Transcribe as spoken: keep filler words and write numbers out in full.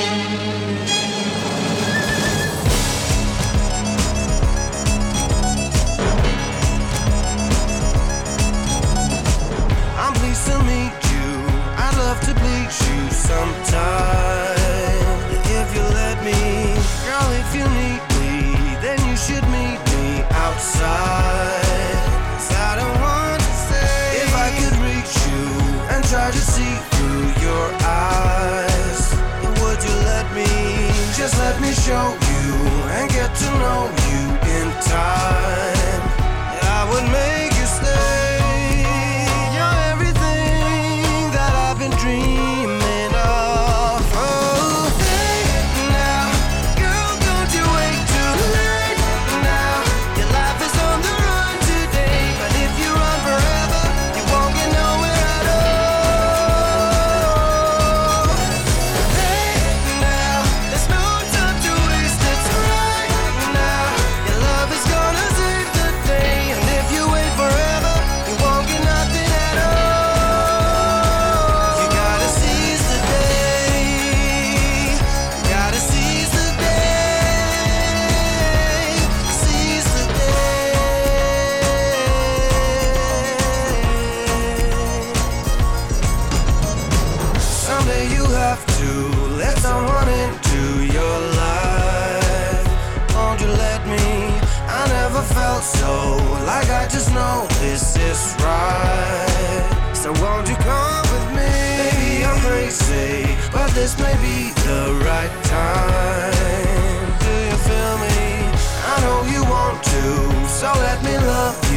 I'm pleased to meet you. I'd love to please you sometime. If you let me, girl, if you need me, then you should meet me outside. 'Cause I don't want to say if I could reach you and try to see through your eyes. Would you let me, just let me show you and get to know you in time. I would make you stay. You're everything that I've been dreaming of. Oh, hey now, girl, don't you wait too late now. Your life is on the run today, but if you run forever, you won't get nowhere at all. Hey now, there's no time to waste, it's right now. Your love is gonna save the day, and if you wait forever, you won't get nothing at all. You gotta seize the day, you gotta seize the day, seize the day. Someday you have to let someone into your life. Won't you let me? I never felt so like I just know this is right. So won't you come with me? Maybe I'm crazy, but this may be the right time. Do you feel me? I know you want to, so let me love